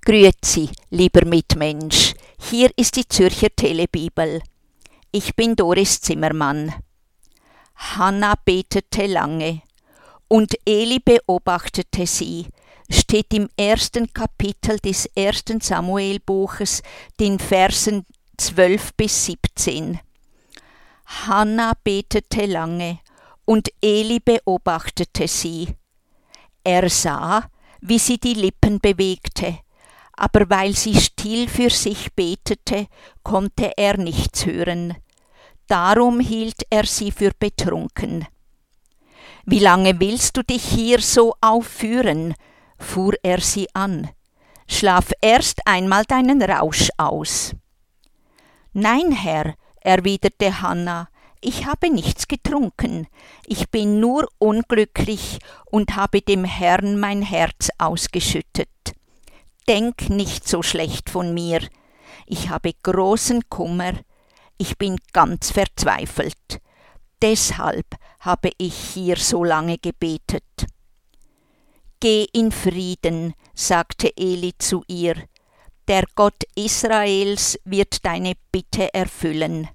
Grüezi, lieber Mitmensch, hier ist die Zürcher Telebibel. Ich bin Doris Zimmermann. Hannah betete lange, und Eli beobachtete sie, steht im 1. Kapitel des 1. Samuelbuches, den Versen 12 bis 17. Hannah betete lange, und Eli beobachtete sie. Er sah, wie sie die Lippen bewegte, aber weil sie still für sich betete, konnte er nichts hören. Darum hielt er sie für betrunken. »Wie lange willst du dich hier so aufführen?« fuhr er sie an. »Schlaf erst einmal deinen Rausch aus.« »Nein, Herr«, erwiderte Hannah, »ich habe nichts getrunken. Ich bin nur unglücklich und habe dem Herrn mein Herz ausgeschüttet. Denk nicht so schlecht von mir. Ich habe großen Kummer. Ich bin ganz verzweifelt. Deshalb habe ich hier so lange gebetet.« »Geh in Frieden«, sagte Eli zu ihr. »Der Gott Israels wird deine Bitte erfüllen.«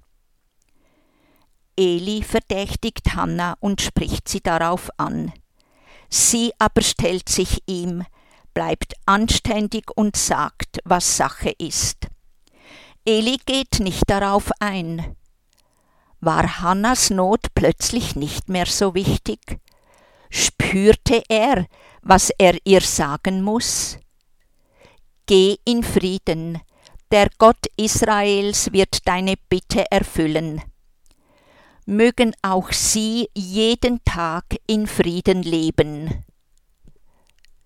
Eli verdächtigt Hannah und spricht sie darauf an. Sie aber stellt sich ihm, bleibt anständig und sagt, was Sache ist. Eli geht nicht darauf ein. War Hannahs Not plötzlich nicht mehr so wichtig? Spürte er, was er ihr sagen muss? Geh in Frieden, der Gott Israels wird deine Bitte erfüllen. Mögen auch Sie jeden Tag in Frieden leben.